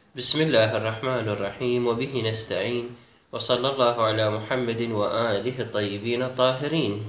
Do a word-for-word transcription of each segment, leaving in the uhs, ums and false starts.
بسم الله الرحمن الرحيم، وبه نستعين، وصلى الله على محمد وآله الطيبين الطاهرين.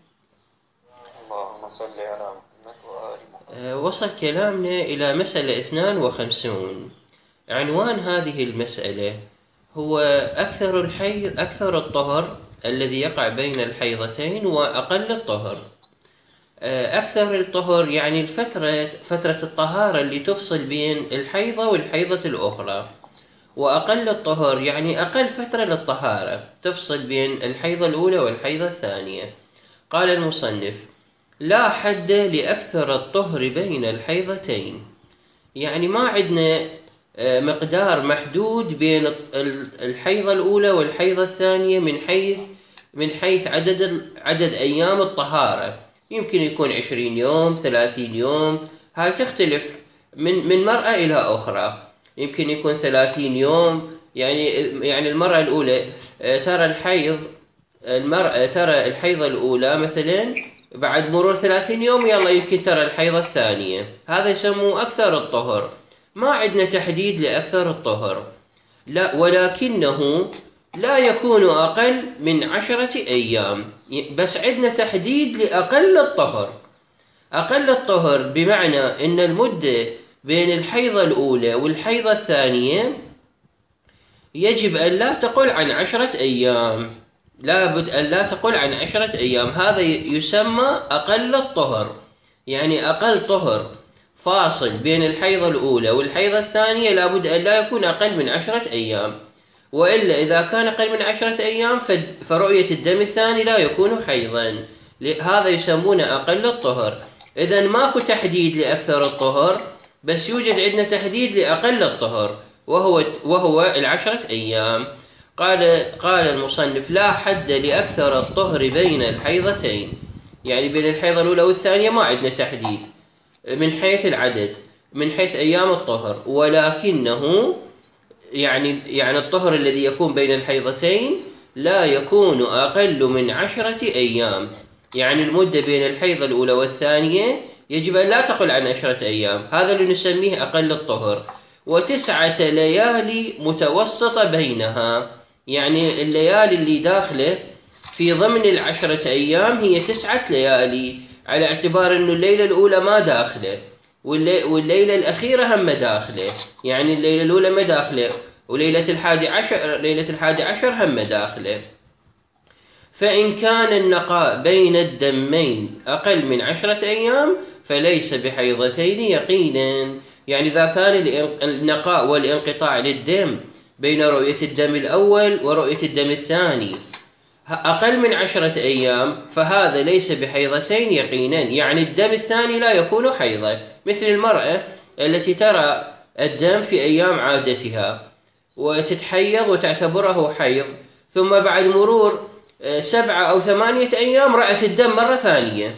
اللهم صل على محمد وآل محمد. أه، وصل كلامنا إلى مسألة اثنان وخمسون. عنوان هذه المسألة هو أكثر الحيض أكثر الطهر الذي يقع بين الحيضتين وأقل الطهر. أه، أكثر الطهر يعني الفترة فترة الطهارة اللي تفصل بين الحيضة والحيضة الأخرى، وأقل الطهر يعني أقل فترة للطهارة تفصل بين الحيضة الأولى والحيضة الثانية. قال المصنف: لا حد لأكثر الطهر بين الحيضتين، يعني ما عندنا مقدار محدود بين الحيضة الأولى والحيضة الثانية من حيث من حيث عدد عدد أيام الطهارة. يمكن يكون عشرين يوم، ثلاثين يوم، هاي تختلف من من مرأة إلى أخرى. يمكن يكون ثلاثين يوم، يعني يعني المرأة الأولى ترى الحيض المرأة ترى الحيضة الأولى مثلا بعد مرور ثلاثين يوم يلا يمكن ترى الحيضة الثانية. هذا يسموه أكثر الطهر. ما عندنا تحديد لأكثر الطهر، لا، ولكنه لا يكون أقل من عشرة أيام. بس عندنا تحديد لأقل الطهر. أقل الطهر بمعنى أن المدة بين الحيضة الأولى والحيضة الثانية يجب أن لا تقل عن عشرة أيام. لابد أن لا تقل عن عشرة أيام. هذا يسمى أقل الطهر، يعني أقل طهر فاصل بين الحيضة الأولى والحيضة الثانية لابد أن لا يكون أقل من عشرة أيام، وإلا إذا كان أقل من عشرة أيام فرؤية الدم الثاني لا يكون حيضا. هذا يسمونه أقل الطهر. إذن ماكو تحديد لأكثر الطهر، بس يوجد عندنا تحديد لأقل الطهر وهو وهو العشرة أيام. قال قال المصنف: لا حد لأكثر الطهر بين الحيضتين، يعني بين الحيضة الأولى والثانية ما عندنا تحديد من حيث العدد، من حيث أيام الطهر، ولكنه يعني يعني الطهر الذي يكون بين الحيضتين لا يكون أقل من عشرة أيام. يعني المدة بين الحيضة الأولى والثانية يجب أن لا تقل عن عشرة أيام. هذا اللي نسميه أقل الطهر. وتسعة ليالي متوسطة بينها، يعني الليالي اللي داخله في ضمن العشرة أيام هي تسعة ليالي، على اعتبار أن الليلة الأولى ما داخله والليلة الأخيرة هم داخله. يعني الليلة الأولى ما داخله وليلة الحادي عشر ليلة الحادي عشر هم داخله. فإن كان النقاء بين الدمين أقل من عشرة أيام فليس بحيضتين يقينا. يعني إذا كان النقاء والانقطاع للدم بين رؤية الدم الأول ورؤية الدم الثاني أقل من عشرة أيام فهذا ليس بحيضتين يقينا، يعني الدم الثاني لا يكون حيضا. مثل المرأة التي ترى الدم في أيام عادتها وتتحيض وتعتبره حيض، ثم بعد مرور سبعة أو ثمانية أيام رأت الدم مرة ثانية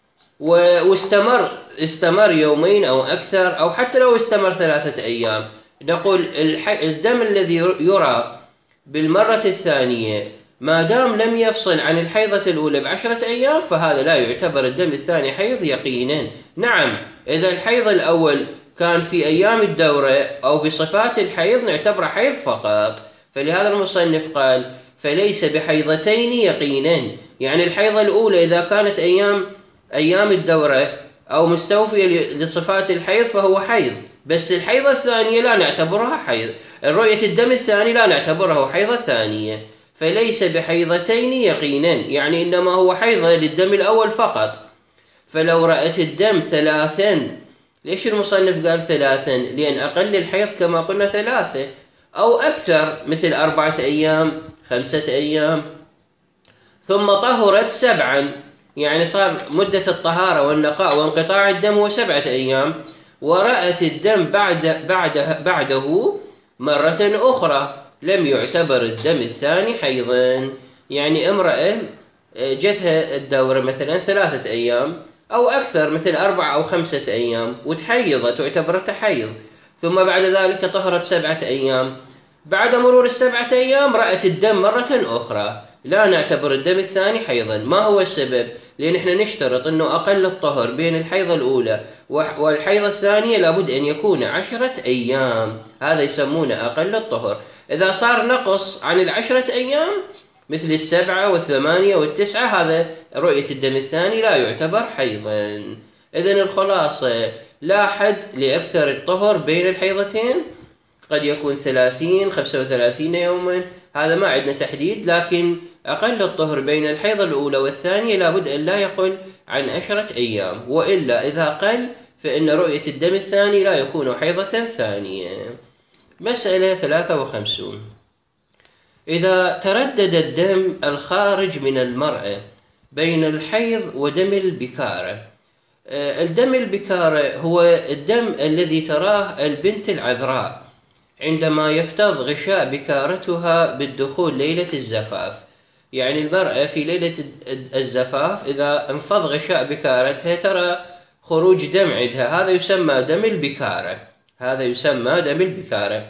واستمر استمر يومين أو أكثر، أو حتى لو استمر ثلاثة أيام، نقول الدم الذي يرى بالمرة الثانية ما دام لم يفصل عن الحيضة الأولى بعشرة أيام فهذا لا يعتبر الدم الثاني حيض يقينا. نعم، إذا الحيض الأول كان في أيام الدورة أو بصفات الحيض نعتبر حيض فقط. فلهذا المصنف قال: فليس بحيضتين يقينا. يعني الحيضة الأولى إذا كانت أيام أيام الدورة أو مستوفية لصفات الحيض فهو حيض، بس الحيضة الثانية لا نعتبرها حيض، الرؤية الدم الثاني لا نعتبره حيضة ثانية. فليس بحيضتين يقينا، يعني إنما هو حيضة للدم الأول فقط. فلو رأت الدم ثلاثا، ليش المصنف قال ثلاثا؟ لأن أقل الحيض كما قلنا ثلاثة أو أكثر، مثل أربعة أيام، خمسة أيام، ثم طهرت سبعا، يعني صار مدة الطهارة والنقاء وانقطاع الدم هو سبعة أيام، ورأت الدم بعد بعده بعده مرة أخرى، لم يعتبر الدم الثاني حيضا. يعني امرأة جتها الدورة مثلا ثلاثة أيام أو أكثر، مثل أربعة أو خمسة أيام، وتحيضت واعتبرتها حيض، ثم بعد ذلك طهرت سبعة أيام، بعد مرور السبعة أيام رأت الدم مرة أخرى، لا نعتبر الدم الثاني حيضا. ما هو السبب؟ لأن إحنا نشترط أنه أقل الطهر بين الحيضة الأولى والحيضة الثانية لابد أن يكون عشرة أيام، هذا يسمونه أقل الطهر. إذا صار نقص عن العشرة أيام مثل السبعة والثمانية والتسعة، هذا رؤية الدم الثاني لا يعتبر حيضا. إذن الخلاصة لا حد لأكثر الطهر بين الحيضتين، قد يكون ثلاثين خمسة وثلاثين يوما، هذا ما عندنا تحديد، لكن أقل الطهر بين الحيضة الأولى والثانية لابد أن لا يقل عن عشرة أيام، وإلا إذا قل فإن رؤية الدم الثاني لا يكون حيضة ثانية. مسألة ثلاثة وخمسون: إذا تردد الدم الخارج من المرأة بين الحيض ودم البكارة. الدم البكارة هو الدم الذي تراه البنت العذراء عندما يفتض غشاء بكارتها بالدخول ليلة الزفاف. يعني المرأة في ليلة الزفاف إذا انفض غشاء بكارتها ترى خروج دم عندها، هذا يسمى دم البكارة، هذا يسمى دم البكارة.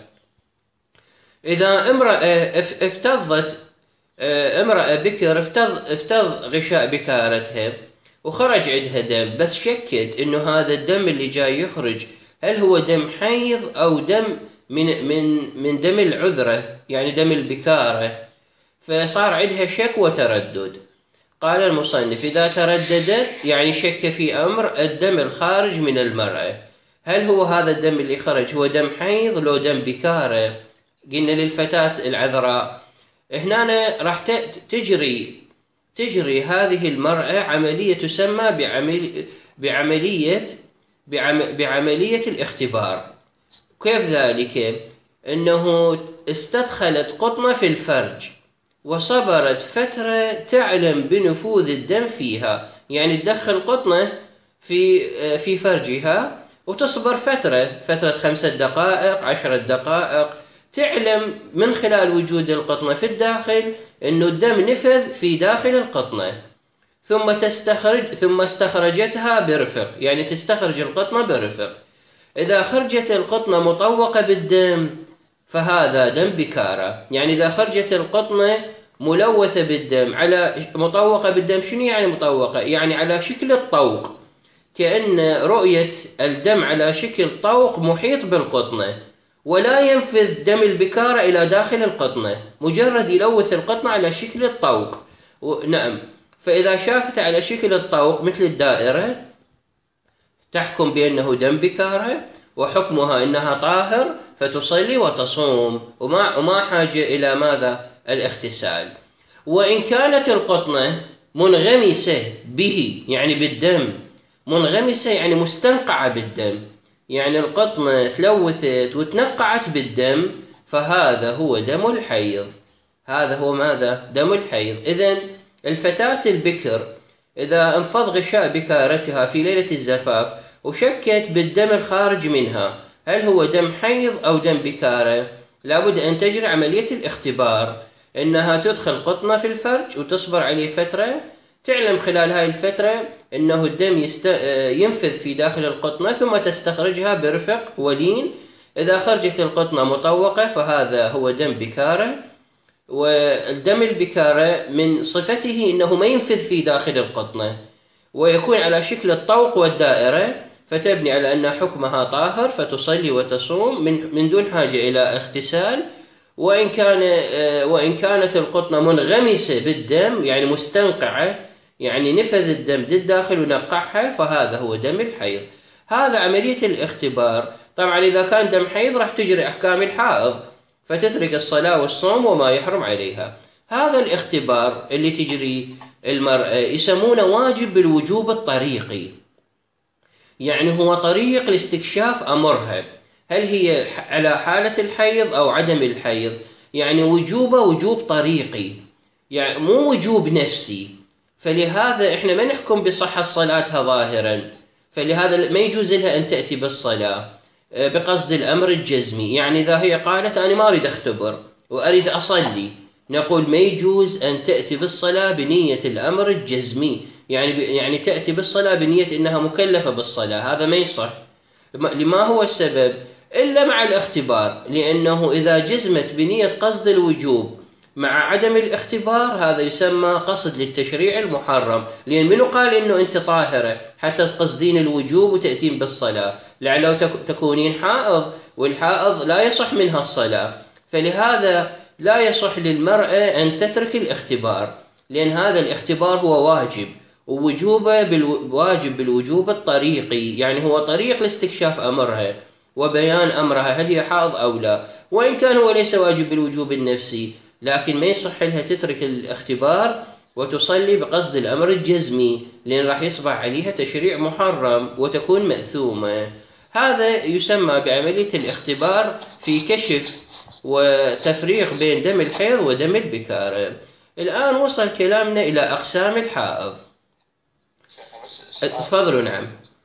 إذا امرأة افتضت امرأة بكر افتض افتض غشاء بكارتها وخرج عندها دم، بس شكت إنه هذا الدم اللي جاي يخرج هل هو دم حيض أو دم من من من دم العذرة، يعني دم البكارة، فصار عندها شك وتردد. قال المصنف: إذا ترددت يعني شك في أمر الدم الخارج من المرأة، هل هو هذا الدم اللي خرج هو دم حيض لو دم بكارة؟ قلنا للفتاة العذراء هنا راح تجري تجري هذه المرأة عملية تسمى بعمل بعملية بعم بعملية الاختبار. كيف ذلك؟ أنه استدخلت قطنة في الفرج وصبرت فترة تعلم بنفوذ الدم فيها، يعني تدخل قطنة في في فرجها وتصبر فترة فترة خمسة دقائق عشرة دقائق، تعلم من خلال وجود القطنة في الداخل أنه الدم نفذ في داخل القطنة، ثم تستخرج ثم استخرجتها برفق، يعني تستخرج القطنة برفق. إذا خرجت القطنة مطوقة بالدم فهذا دم بكارة. يعني إذا خرجت القطنة ملوثة بالدم على مطوقة بالدم، شنو يعني مطوقة؟ يعني على شكل الطوق، كأن رؤية الدم على شكل طوق محيط بالقطنة، ولا ينفذ دم البكارة إلى داخل القطنة، مجرد يلوث القطنة على شكل الطوق. نعم، فإذا شافت على شكل الطوق مثل الدائرة تحكم بأنه دم بكارة، وحكمها أنها طاهر فتصلي وتصوم، وما وما حاجة إلى ماذا؟ الاغتسال. وإن كانت القطنة منغمسة به، يعني بالدم، منغمسة يعني مستنقعة بالدم، يعني القطنة تلوثت وتنقعت بالدم، فهذا هو دم الحيض، هذا هو ماذا؟ دم الحيض. إذن الفتاة البكر إذا انفض غشاء بكارتها في ليلة الزفاف وشكت بالدم الخارج منها هل هو دم حيض أو دم بكارة، لابد أن تجري عملية الاختبار، إنها تدخل قطنة في الفرج وتصبر عليه فترة، تعلم خلال هاي الفترة إنه الدم يست... ينفذ في داخل القطنة، ثم تستخرجها برفق ولين. إذا خرجت القطنة مطوقة فهذا هو دم بكارة. والدم البكارة من صفته إنه ما ينفذ في داخل القطنة ويكون على شكل الطوق والدائرة، فتبني على أن حكمها طاهر فتصلي وتصوم من من دون حاجة إلى اغتسال. وإن كان وإن كانت القطنة منغمسة بالدم يعني مستنقعة، يعني نفذ الدم للداخل ونقعها، فهذا هو دم الحيض. هذا عملية الاختبار. طبعا إذا كان دم حيض راح تجري أحكام الحائض، فتترك الصلاة والصوم وما يحرم عليها. هذا الاختبار اللي تجري المرأة يسمونه واجب بالوجوب الطريقي، يعني هو طريق لاستكشاف أمرها، هل هي على حالة الحيض أو عدم الحيض، يعني وجوبه وجوب طريقي، يعني مو وجوب نفسي. فلهذا إحنا ما نحكم بصحة صلاتها ظاهرا، فلهذا ما يجوز لها أن تأتي بالصلاة بقصد الأمر الجزمي. يعني إذا هي قالت أنا ما أريد أختبر وأريد أصلي، نقول ما يجوز أن تأتي بالصلاة بنية الأمر الجزمي، يعني يعني تأتي بالصلاة بنية إنها مكلفة بالصلاة، هذا ما يصح. لما هو السبب؟ إلا مع الاختبار، لأنه إذا جزمت بنية قصد الوجوب مع عدم الاختبار هذا يسمى قصد للتشريع المحرم، لأن منو قال إنه أنت طاهرة حتى تقصدين الوجوب وتأتين بالصلاة؟ لعله تكونين حائض، والحائض لا يصح منها الصلاة، فلهذا لا يصح للمرأة أن تترك الاختبار، لأن هذا الاختبار هو واجب، ووجوبه بالواجب بالوجوب الطريقي، يعني هو طريق لاستكشاف أمرها وبيان أمرها هل هي حائض أو لا، وإن كان هو ليس واجب بالوجوب النفسي، لكن ما يصح لها تترك الاختبار وتصلي بقصد الأمر الجزمي، لأن راح يصبح عليها تشريع محرم وتكون مأثومة. هذا يسمى بعملية الاختبار في كشف وتفريق بين دم الحيض ودم البكارة. الآن وصل كلامنا إلى أقسام الحائض. تفضلوا. نعم.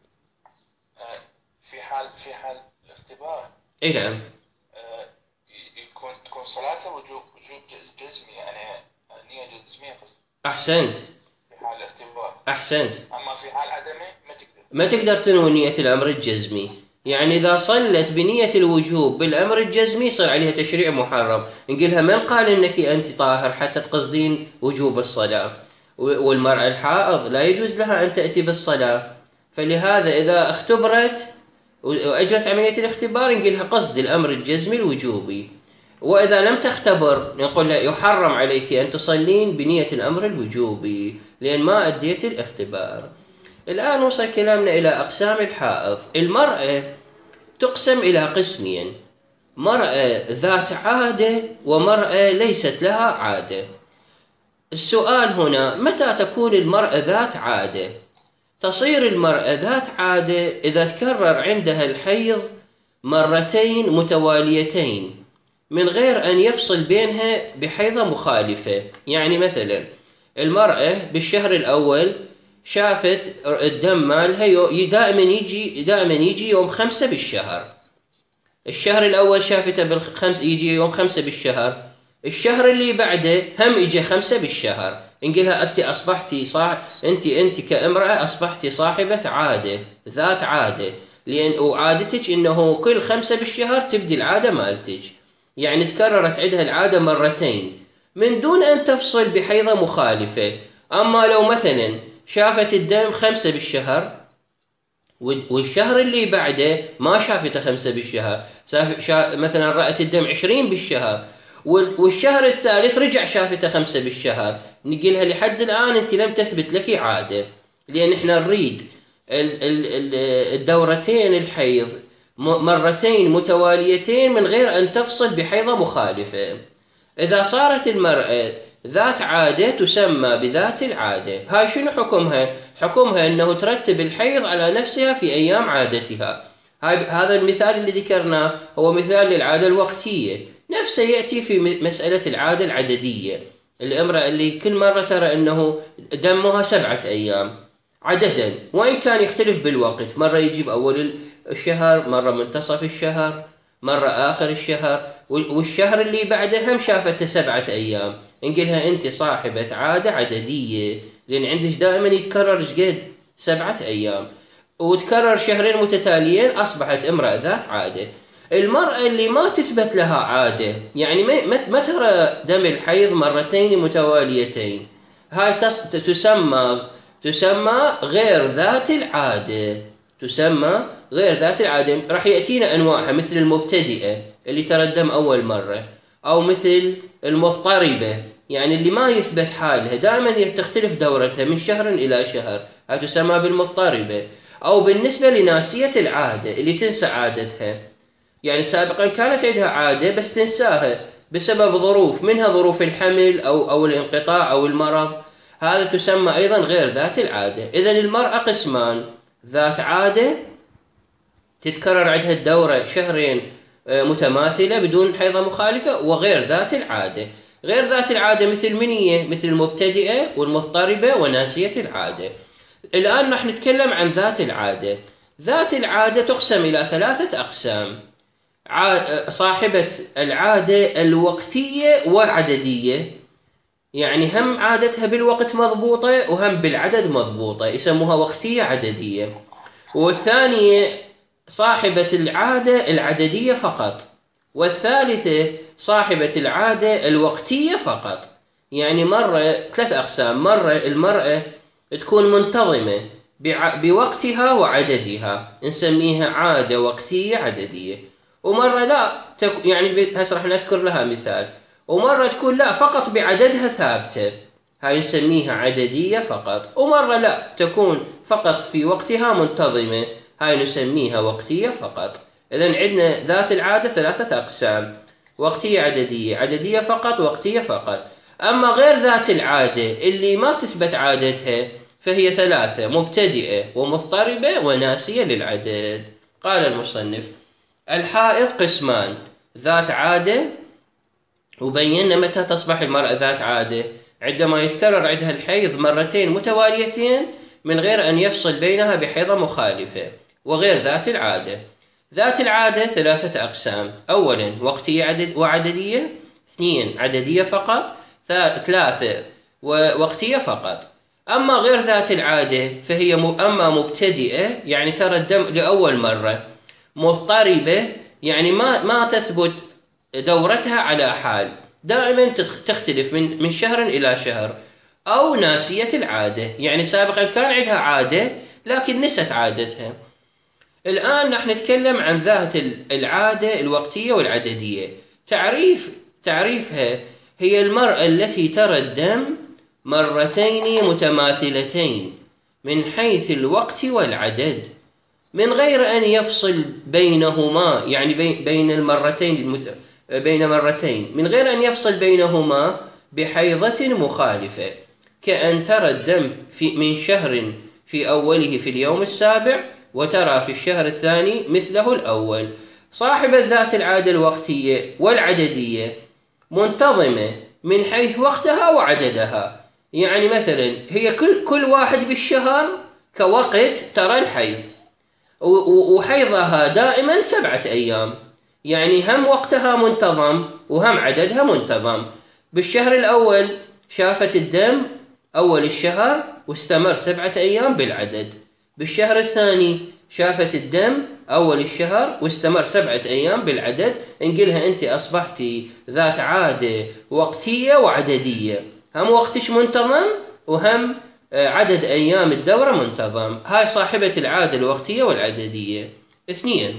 في حال في حال الاختبار اي نعم يكون تكون صلاته وجوب وجوب جزمي، يعني نية جزمية. أحسنت. في حال الاختبار أحسنت. أما في حال عدمه ما تقدر ما تقدر تنوي نية الأمر الجزمي، يعني إذا صلت بنية الوجوب بالأمر الجزمي صار عليها تشريع محرم. نقولها من قال إنك أنت طاهر حتى تقصدين وجوب الصلاة؟ والمرأة الحائض لا يجوز لها أن تأتي بالصلاة، فلهذا إذا اختبرت وأجرت عملية الاختبار نقولها قصد الأمر الجزمي الوجوبي، وإذا لم تختبر نقول لها يحرم عليك أن تصلين بنية الأمر الوجوبي لأن ما أديت الاختبار. الآن وصل كلامنا إلى أقسام الحائض. المرأة تقسم إلى قسمين: مرأة ذات عادة ومرأة ليست لها عادة. السؤال هنا: متى تكون المرأة ذات عادة؟ تصير المرأة ذات عادة إذا تكرر عندها الحيض مرتين متواليتين من غير أن يفصل بينها بحيضة مخالفة. يعني مثلا المرأة بالشهر الأول شافت الدم مالها دائما يجي دائما يجي يوم خمسة بالشهر، الشهر الأول شافته بالخمس يجي يوم خمسة بالشهر، الشهر اللي بعده هم يجي خمسة بالشهر. نقولها أنت أصبحتي صاح أنت أنت كامرأة أصبحتي صاحبة عادة ذات عادة، لأن وعادتك إنه كل خمسة بالشهر تبدي العادة مالتك، يعني تكررت عندها العادة مرتين من دون أن تفصل بحيضة مخالفة. أما لو مثلا شافت الدم خمسة بالشهر والشهر اللي بعده ما شافته خمسة بالشهر، مثلا رأت الدم عشرين بالشهر والشهر الثالث رجع شافته خمسة بالشهر، نقولها لحد الآن أنت لم تثبت لك عادة، لأن إحنا نريد الدورتين الحيض مرتين متواليتين من غير أن تفصل بحيضة مخالفة. إذا صارت المرأة ذات عادة تسمى بذات العادة. هاي شنو حكمها؟ حكمها أنه ترتب الحيض على نفسها في أيام عادتها. هاي هذا المثال اللي ذكرناه هو مثال للعادة الوقتية، نفسه يأتي في مسألة العادة العددية. الامرأة اللي كل مرة ترى أنه دمها سبعة أيام عددا، وإن كان يختلف بالوقت، مرة يجيب أول الشهر، مرة منتصف الشهر، مرة آخر الشهر، والشهر اللي بعده هم شافته سبعة أيام، نقولها أنت صاحبة عادة عددية، لأن عندك دائما يتكرر شقد سبعة أيام، وتكرر شهرين متتاليين أصبحت امرأة ذات عادة. المرأة اللي ما تثبت لها عادة، يعني ما ترى دم الحيض مرتين متواليتين، هاي تسمى تسمى غير ذات العادة، تسمى غير ذات العادة. راح يأتينا أنواعها مثل المبتدئة اللي ترى الدم أول مرة، أو مثل المضطربة يعني اللي ما يثبت حالها دائما تختلف دورتها من شهر إلى شهر، هاي تسمى بالمضطربة. أو بالنسبة لناسية العادة اللي تنسى عادتها، يعني سابقا كانت عندها عادة بس تنساها بسبب ظروف، منها ظروف الحمل أو أو الانقطاع أو المرض، هذا تسمى أيضا غير ذات العادة. إذن المرأة قسمان: ذات عادة تتكرر عندها الدورة شهرين متماثلة بدون حيضة مخالفة، وغير ذات العادة. غير ذات العادة مثل منية، مثل المبتدئة والمضطربة وناسية العادة. الآن راح نتكلم عن ذات العادة. ذات العادة تقسم إلى ثلاثة أقسام: صاحبة العادة الوقتية والعددية، يعني هم عادتها بالوقت مضبوطة وهم بالعدد مضبوطة، يسموها وقتية عددية. والثانية صاحبة العادة العددية فقط. والثالثة صاحبة العادة الوقتية فقط. يعني مرة ثلاث أقسام: مرة المرأة تكون منتظمة بوقتها وعددها، نسميها عادة وقتية عددية. ومرة لا تك... يعني هسه راح نذكر لها مثال. ومرة تكون لا فقط بعددها ثابتة، هاي نسميها عددية فقط. ومرة لا تكون فقط في وقتها منتظمة، هاي نسميها وقتية فقط. إذن عندنا ذات العادة ثلاثة أقسام: وقتية عددية، عددية فقط، وقتية فقط. أما غير ذات العادة اللي ما تثبت عادتها فهي ثلاثة: مبتدئة ومضطربة وناسية للعدد. قال المصنف: الحائض قسمان: ذات عادة، وبينا متى تصبح المرأة ذات عادة: عندما يتكرر عندها الحيض مرتين متواليتين من غير أن يفصل بينها بحيضة مخالفة. وغير ذات العادة. ذات العادة ثلاثة أقسام: أولا وقتية عدد وعددية، اثنين عددية فقط، ثلاثة ووقتية فقط. أما غير ذات العادة فهي أما مبتدئة يعني ترى الدم لأول مرة، مضطربة يعني ما ما تثبت دورتها على حال، دائما تختلف من من شهر إلى شهر. أو ناسية العادة يعني سابقا كان عندها عادة لكن نست عادتها. الآن نحن نتكلم عن ذات العادة الوقتية والعددية. تعريف تعريفها: هي المرأة التي ترى الدم مرتين متماثلتين من حيث الوقت والعدد من غير أن يفصل بينهما، يعني بين المرتين المت... بين مرتين من غير أن يفصل بينهما بحيضة مخالفة، كأن ترى الدم في من شهر في أوله في اليوم السابع وترى في الشهر الثاني مثله الأول. صاحبة ذات العادة الوقتية والعددية منتظمة من حيث وقتها وعددها. يعني مثلا هي كل كل واحد بالشهر كوقت ترى الحيض، وحيضها دائما سبعة أيام، يعني هم وقتها منتظم وهم عددها منتظم. بالشهر الأول شافت الدم أول الشهر واستمر سبعة أيام بالعدد. بالشهر الثاني شافت الدم أول الشهر واستمر سبعة أيام بالعدد. نقولها أنت أصبحتي ذات عادة وقتية وعددية، هم وقتش منتظم وهم عدد أيام الدورة منتظم. هاي صاحبة العادة الوقتية والعددية. اثنين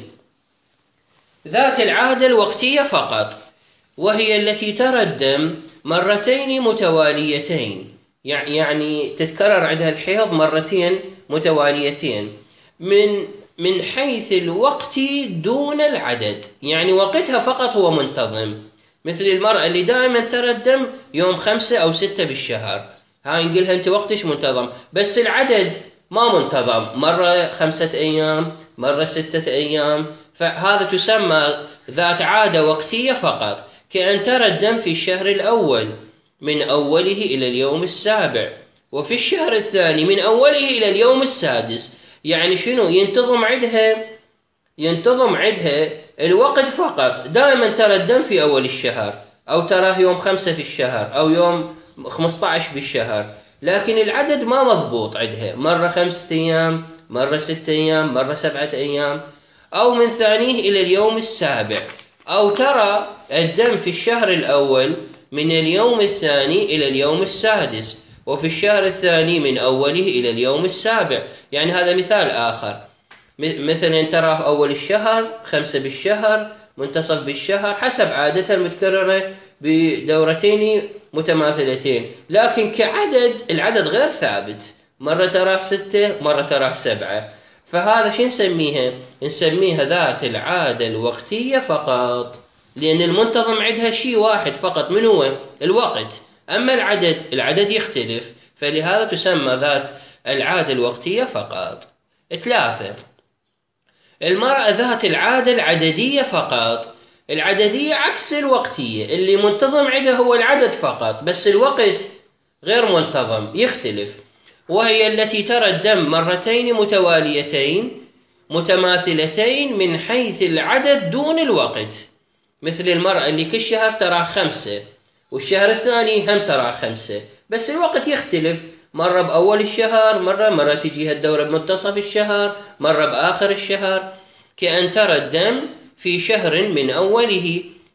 ذات العادة الوقتية فقط، وهي التي ترى الدم مرتين متواليتين، يعني تتكرر عندها الحيض مرتين متواليتين من من حيث الوقت دون العدد، يعني وقتها فقط هو منتظم. مثل المرأة اللي دائما ترى الدم يوم خمسة أو ستة بالشهر، هاي نقولها أنت وقتش منتظم، بس العدد ما منتظم، مرة خمسة أيام مرة ستة أيام، فهذا تسمى ذات عادة وقتية فقط. كأن ترى الدم في الشهر الأول من أوله إلى اليوم السابع، وفي الشهر الثاني من أوله إلى اليوم السادس. يعني شنو؟ ينتظم عندها ينتظم عندها الوقت فقط، دائما ترى الدم في أول الشهر، أو تراه يوم خمسة في الشهر أو يوم خمسة عشر بالشهر، لكن العدد ما مضبوط عندها، مرة خمسة أيام مرة ستة أيام مرة سبعة أيام، أو من ثانيه إلى اليوم السابع. أو ترى الدم في الشهر الأول من اليوم الثاني إلى اليوم السادس، وفي الشهر الثاني من أوله إلى اليوم السابع. يعني هذا مثال آخر، مثلا ترى أول الشهر خمسة بالشهر منتصف بالشهر، حسب عادتها المتكررة بدورتين متماثلتين، لكن كعدد العدد غير ثابت، مرة تراه ستة مرة تراه سبعة. فهذا شو نسميها؟ نسميها ذات العادة الوقتية فقط، لأن المنتظم عندها شيء واحد فقط، من هو؟ الوقت. أما العدد العدد يختلف، فلهذا تسمى ذات العادة الوقتية فقط. ثلاثة المرأة ذات العادة العددية فقط. العددية عكس الوقتية، اللي منتظم عندها هو العدد فقط، بس الوقت غير منتظم يختلف. وهي التي ترى الدم مرتين متواليتين متماثلتين من حيث العدد دون الوقت، مثل المرأة اللي كل شهر ترى خمسة والشهر الثاني هم ترى خمسة، بس الوقت يختلف، مرة بأول الشهر، مرة مرة تجيها الدورة بمنتصف الشهر، مرة بآخر الشهر. كأن ترى الدم في شهر من أوله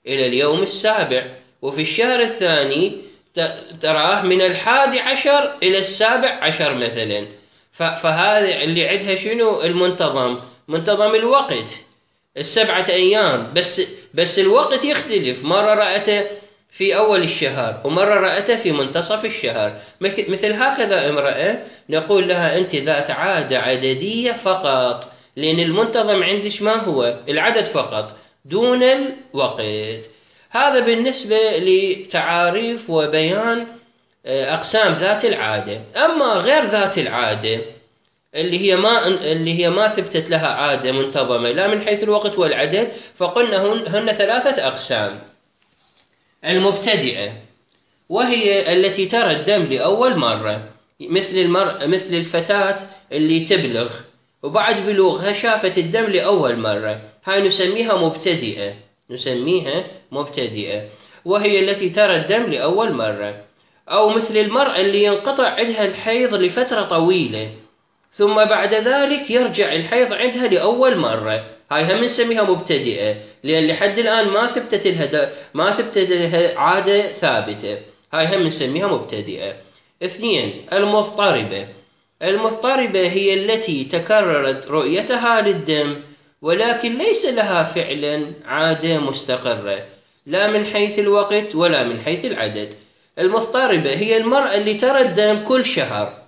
إلى اليوم السابع، وفي الشهر الثاني تراه من الحادي عشر إلى السابع عشر مثلا. فهذا اللي عندها شنو المنتظم؟ منتظم الوقت السبعة أيام، بس بس الوقت يختلف، مرة رأته في أول الشهر ومرة رأته في منتصف الشهر. مثل هكذا امرأة نقول لها أنت ذات عادة عددية فقط، لأن المنتظم عندش ما هو العدد فقط دون الوقت. هذا بالنسبة لتعاريف وبيان أقسام ذات العادة. أما غير ذات العادة اللي هي ما اللي هي ما ثبتت لها عادة منتظمة لا من حيث الوقت والعدد، فقلنا هن, هن ثلاثة أقسام. المبتدئة، وهي التي ترى الدم لأول مرة، مثل المر... مثل الفتاة اللي تبلغ وبعد بلوغها شافت الدم لأول مرة، هاي نسميها مبتدئة، نسميها مبتدئة، وهي التي ترى الدم لأول مرة. أو مثل المرأة اللي ينقطع عندها الحيض لفترة طويلة ثم بعد ذلك يرجع الحيض عندها لأول مرة، هاي هم نسميها مبتدئة، لأن لحد الآن ما ثبتت لها ما ثبتت لها عادة ثابتة، هاي هم نسميها مبتدئة. اثنين، المضطربة. المضطربة هي التي تكررت رؤيتها للدم ولكن ليس لها فعلا عادة مستقرة لا من حيث الوقت ولا من حيث العدد. المضطربة هي المرأة اللي ترى الدم كل شهر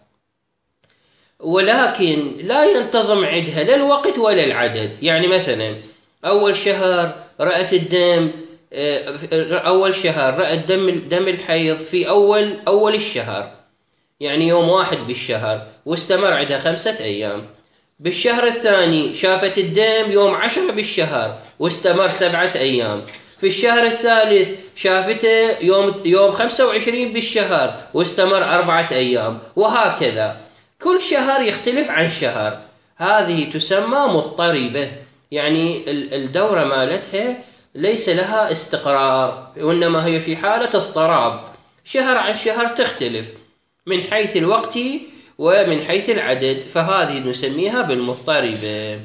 ولكن لا ينتظم عندها لا الوقت ولا العدد. يعني مثلا أول شهر رأت الدم أول شهر رأت دم دم الحيض في أول أول الشهر، يعني يوم واحد بالشهر، واستمر عندها خمسة أيام. بالشهر الثاني شافت الدم يوم عشرة بالشهر واستمر سبعة أيام. في الشهر الثالث شافته يوم يوم خمسة وعشرين بالشهر واستمر أربعة أيام، وهكذا كل شهر يختلف عن شهر. هذه تسمى مضطربة، يعني الدورة مالتها ليس لها استقرار، وإنما هي في حالة اضطراب، شهر عن شهر تختلف من حيث الوقت ومن حيث العدد، فهذه نسميها بالمضطربة.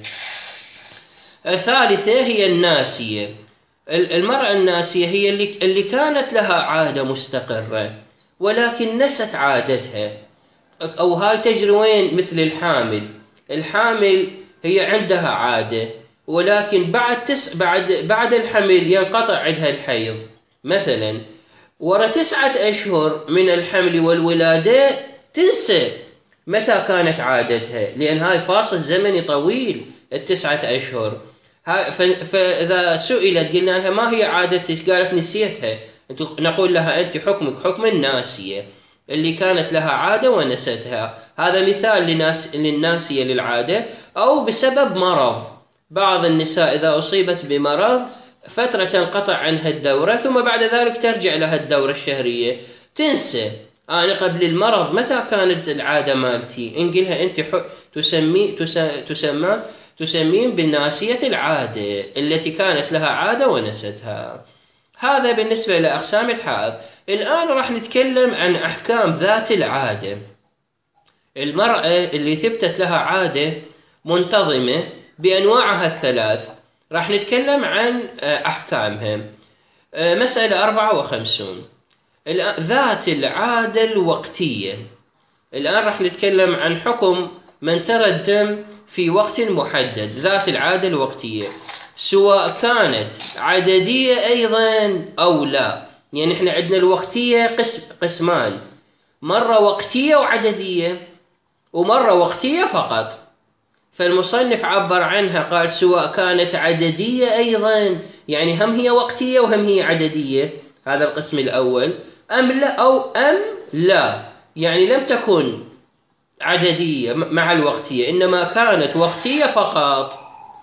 الثالثة هي الناسية. المرأة الناسية هي اللي, اللي كانت لها عادة مستقرة ولكن نست عادتها، أو هاي تجري وين؟ مثل الحامل. الحامل هي عندها عادة ولكن بعد تس بعد بعد الحمل ينقطع عندها الحيض مثلا، ورا تسعة أشهر من الحمل والولادة تنسى متى كانت عادتها، لأن هاي فاصل زمني طويل التسعة أشهر. فإذا سئلت قلنا لها ما هي عادتك؟ قالت نسيتها، نقول لها أنت حكمك حكم الناسية اللي كانت لها عادة ونستها. هذا مثال لناس للناسية للعادة. أو بسبب مرض، بعض النساء إذا أصيبت بمرض فترة تنقطع عنها الدورة ثم بعد ذلك ترجع لها الدورة الشهرية، تنسى أنا قبل المرض متى كانت العادة مالتي. انقلها أنت تسمي تسمى تسمين بالناسية العادة التي كانت لها عادة ونستها. هذا بالنسبة لأقسام الحائض. الآن راح نتكلم عن أحكام ذات العادة. المرأة اللي ثبتت لها عادة منتظمة بأنواعها الثلاث راح نتكلم عن أحكامها. مسألة أربعة وخمسون، ذات العادة الوقتية. الآن راح نتكلم عن حكم من ترى الدم في وقت محدد، ذات العادة الوقتية، سواء كانت عددية أيضا أو لا. يعني احنا عندنا الوقتية قسم قسمان، مرة وقتية وعددية ومرة وقتية فقط. فالمصنف عبر عنها قال سواء كانت عددية أيضا، يعني هم هي وقتية وهم هي عددية، هذا القسم الأول، أم لا أو أم لا، يعني لم تكن عددية مع الوقتية إنما كانت وقتية فقط.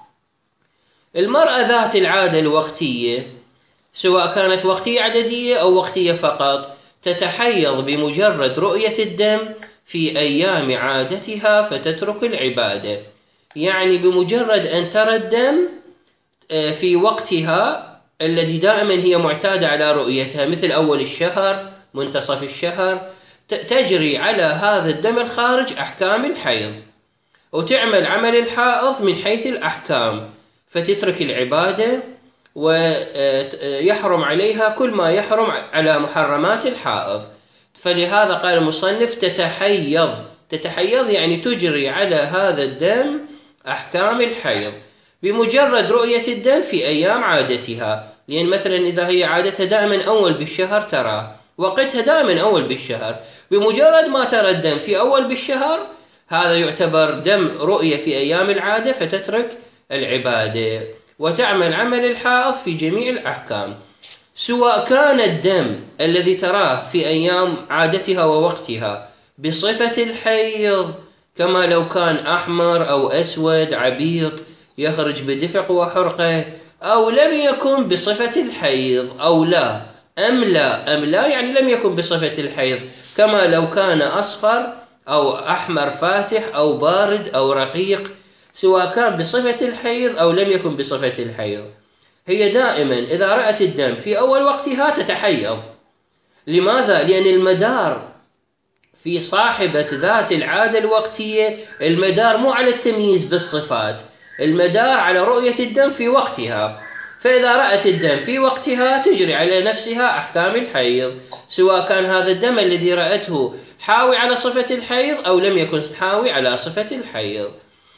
المرأة ذات العادة الوقتية سواء كانت وقتية عددية أو وقتية فقط تتحيض بمجرد رؤية الدم في أيام عادتها فتترك العبادة. يعني بمجرد أن ترى الدم في وقتها الذي دائما هي معتادة على رؤيتها، مثل أول الشهر منتصف الشهر، تجري على هذا الدم الخارج أحكام الحيض وتعمل عمل الحائض من حيث الأحكام، فتترك العبادة ويحرم عليها كل ما يحرم على محرمات الحائض. فلهذا قال المصنف تتحيض. تتحيض يعني تجري على هذا الدم أحكام الحيض بمجرد رؤية الدم في أيام عادتها. لأن مثلا إذا هي عادتها دائما أول بالشهر ترى، وقتها دائما أول بالشهر، بمجرد ما ترى الدم في أول بالشهر هذا يعتبر دم رؤية في أيام العادة، فتترك العبادة وتعمل عمل الحائض في جميع الأحكام، سواء كان الدم الذي تراه في أيام عادتها ووقتها بصفة الحيض كما لو كان أحمر أو أسود عبيط يخرج بدفق وحرقة، أو لم يكن بصفة الحيض أو لا أم لا أم لا يعني لم يكن بصفة الحيض، كما لو كان أصفر أو أحمر فاتح أو بارد أو رقيق، سواء كان بصفة الحيض أو لم يكن بصفة الحيض، هي دائما إذا رأت الدم في أول وقتها تتحيض. لماذا؟ لأن المدار في صاحبة ذات العادة الوقتية المدار مو على التمييز بالصفات، المدار على رؤية الدم في وقتها. فإذا رأت الدم في وقتها تجري على نفسها أحكام الحيض، سواء كان هذا الدم الذي رأته حاوي على صفة الحيض أو لم يكن حاوي على صفة الحيض.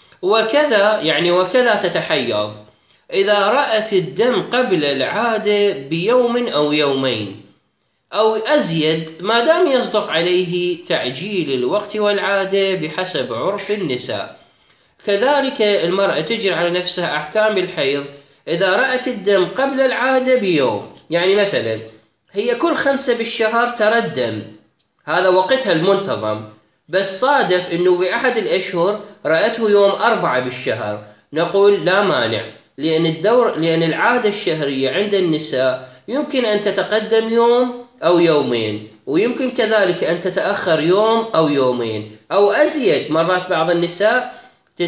وكذا يعني وكذا تتحيض إذا رأت الدم قبل العادة بيوم أو يومين أو أزيد، ما دام يصدق عليه تعجيل الوقت والعادة بحسب عرف النساء. كذلك المرأة تجري على نفسها أحكام الحيض إذا رأت الدم قبل العادة بيوم، يعني مثلا هي كل خمسة بالشهر ترى الدم، هذا وقتها المنتظم، بس صادف أنه بأحد الأشهر رأته يوم أربعة بالشهر، نقول لا مانع، لأن الدور لأن العادة الشهرية عند النساء يمكن أن تتقدم يوم أو يومين، ويمكن كذلك أن تتأخر يوم أو يومين أو أزيد. مرات بعض النساء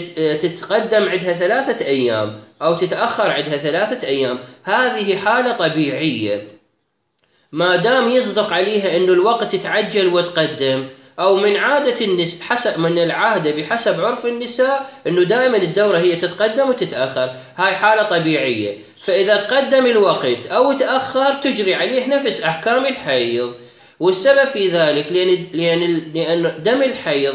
تتقدم عندها ثلاثة أيام أو تتأخر عندها ثلاثة أيام، هذه حالة طبيعية ما دام يصدق عليها أنه الوقت يتعجل وتقدم، أو من عادة النساء حسب من العادة بحسب عرف النساء أنه دائما الدورة هي تتقدم وتتأخر، هاي حالة طبيعية. فإذا تقدم الوقت أو تأخر تجري عليه نفس أحكام الحيض. والسبب في ذلك لأن لأن لأن دم الحيض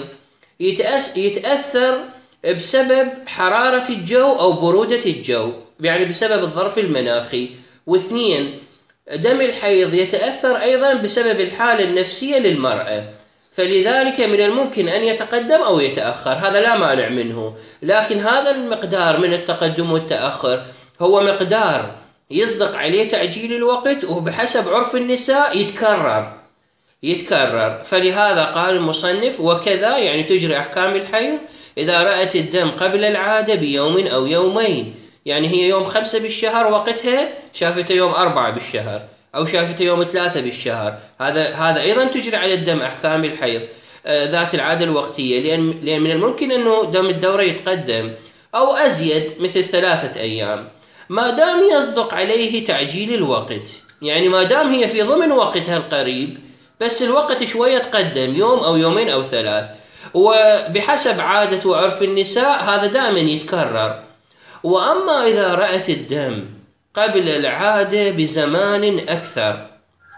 يتأثر بسبب حرارة الجو أو برودة الجو، يعني بسبب الظرف المناخي. واثنين، دم الحيض يتأثر أيضا بسبب الحالة النفسية للمرأة، فلذلك من الممكن أن يتقدم أو يتأخر، هذا لا مانع منه. لكن هذا المقدار من التقدم والتأخر هو مقدار يصدق عليه تعجيل الوقت، وبحسب عرف النساء يتكرر يتكرر فلهذا قال المصنف وكذا يعني تجري أحكام الحيض إذا رأت الدم قبل العادة بيوم أو يومين، يعني هي يوم خمسة بالشهر وقتها شافته يوم أربعة بالشهر أو شافته يوم ثلاثة بالشهر، هذا هذا أيضا تجري على الدم أحكام الحيض آه ذات العادة الوقتية، لأن لأن من الممكن أنه دم الدورة يتقدم أو أزيد مثل ثلاثة أيام، ما دام يصدق عليه تعجيل الوقت، يعني ما دام هي في ضمن وقتها القريب بس الوقت شوية تقدم يوم أو يومين أو ثلاث، وبحسب عادة وعرف النساء هذا دائما يتكرر. وأما إذا رأت الدم قبل العادة بزمان أكثر،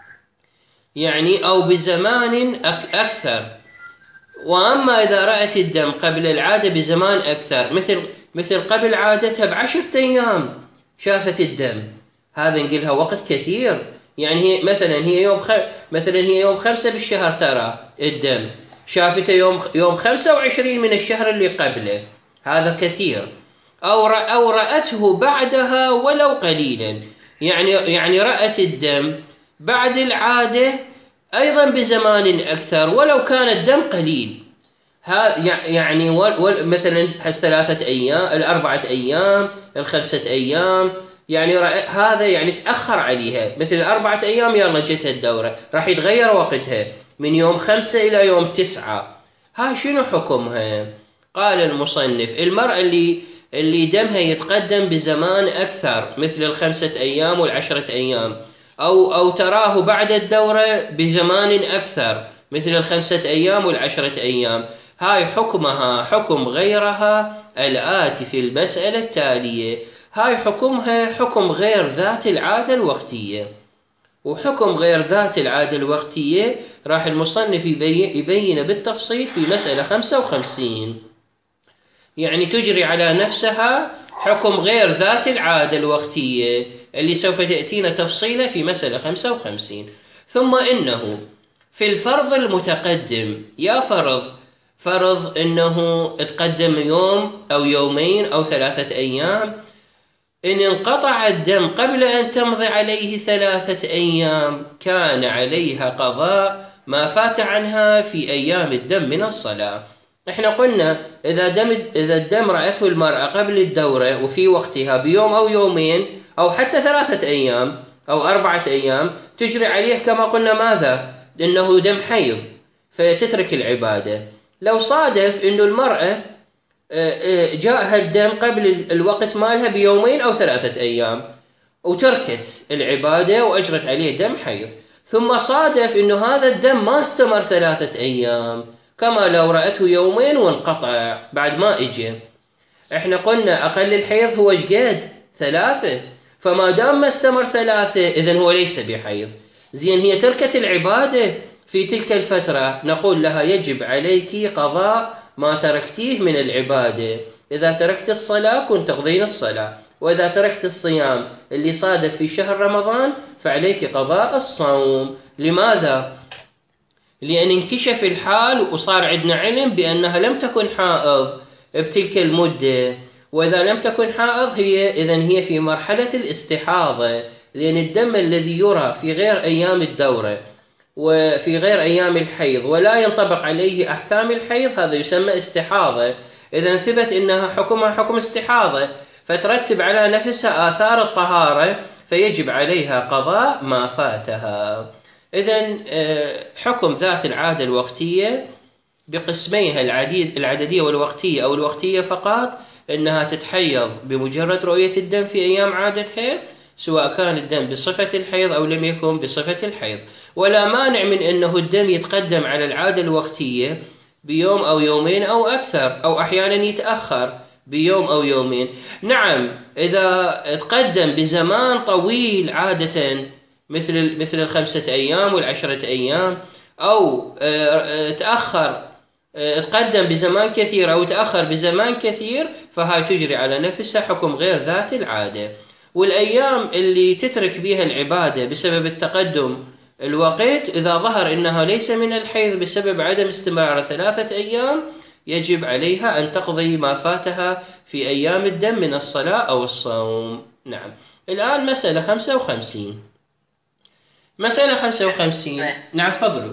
يعني أو بزمان أك أكثر وأما إذا رأت الدم قبل العادة بزمان أكثر، مثل مثل قبل عادتها بعشرة أيام شافت الدم، هذا نقولها وقت كثير، يعني هي مثلا هي يوم خ... مثلا هي يوم خمسة بالشهر ترى الدم، شافته يوم يوم خمسة وعشرين من الشهر اللي قبله، هذا كثير. أو أو رأته بعدها ولو قليلا، يعني يعني رأت الدم بعد العادة أيضا بزمان أكثر ولو كان الدم قليل، ها يعني مثلا الثلاثة أيام الأربعة أيام الخمسة أيام، يعني هذا يعني تأخر عليها، مثل الأربعة أيام يلا جتها الدورة راح يتغير وقتها من يوم خمسة إلى يوم تسعة، ها شنو حكمها؟ قال المصنف المرأة اللي اللي دمها يتقدم بزمان أكثر مثل الخمسة أيام والعشرة أيام، أو أو تراه بعد الدورة بزمان أكثر مثل الخمسة أيام والعشرة أيام، هاي حكمها حكم غيرها الآتي في المسألة التالية. هاي حكمها حكم غير ذات العادة الوقتية. وحكم غير ذات العادة الوقتية راح المصنف يبين بالتفصيل في مسألة خمسة وخمسين. يعني تجري على نفسها حكم غير ذات العادة الوقتية اللي سوف تأتينا تفصيله في مسألة خمسة وخمسين. ثم إنه في الفرض المتقدم، يا فرض فرض إنه تقدم يوم أو يومين أو ثلاثة أيام، إن انقطع الدم قبل أن تمضي عليه ثلاثة أيام كان عليها قضاء ما فات عنها في أيام الدم من الصلاة. إحنا قلنا إذا دم إذا الدم رأته المرأة قبل الدورة وفي وقتها بيوم أو يومين أو حتى ثلاثة أيام أو أربعة أيام، تجري عليه كما قلنا ماذا؟ إنه دم حيض فتترك العبادة. لو صادف إنه المرأة جاءها الدم قبل الوقت مالها بيومين أو ثلاثة أيام وتركت العبادة وأجرت عليه دم حيض، ثم صادف إنه هذا الدم ما استمر ثلاثة أيام كما لو رأته يومين وانقطع بعد ما إجي. إحنا قلنا أقل الحيض هو جقد ثلاثة، فما دام ما استمر ثلاثة إذن هو ليس بحيض. زين، هي تركت العبادة في تلك الفترة، نقول لها يجب عليك قضاء ما تركتيه من العبادة. إذا تركت الصلاة كنت تقضين الصلاة، وإذا تركت الصيام اللي صادف في شهر رمضان فعليك قضاء الصوم. لماذا؟ لأن انكشف الحال وصار عندنا علم بأنها لم تكن حائض بتلك المدة. وإذا لم تكن حائض هي إذن هي في مرحلة الاستحاضة، لأن الدم الذي يرى في غير أيام الدورة وفي غير أيام الحيض ولا ينطبق عليه أحكام الحيض هذا يسمى استحاضة. إذن ثبت إنها حكمها حكم استحاضة، فترتب على نفسها آثار الطهارة، فيجب عليها قضاء ما فاتها. إذن حكم ذات العادة الوقتية بقسميها العديد العددية والوقتية أو الوقتية فقط، إنها تتحيض بمجرد رؤية الدم في أيام عادتها، سواء كان الدم بصفة الحيض أو لم يكن بصفة الحيض. ولا مانع من أنه الدم يتقدم على العادة الوقتية بيوم أو يومين أو أكثر، أو أحيانا يتأخر بيوم أو يومين. نعم، إذا تقدم بزمان طويل عادة مثل مثل الخمسة أيام والعشرة أيام، أو تأخر تقدم بزمان كثير أو تأخر بزمان كثير، فهاي تجري على نفسها حكم غير ذات العادة. والأيام اللي تترك بها العبادة بسبب التقدم الوقت، إذا ظهر إنها ليس من الحيض بسبب عدم استمرار ثلاثة أيام، يجب عليها أن تقضي ما فاتها في أيام الدم من الصلاة أو الصوم. نعم. الآن مسألة خمسة وخمسين. مسألة خمسة وخمسين. نعم، تفضلوا.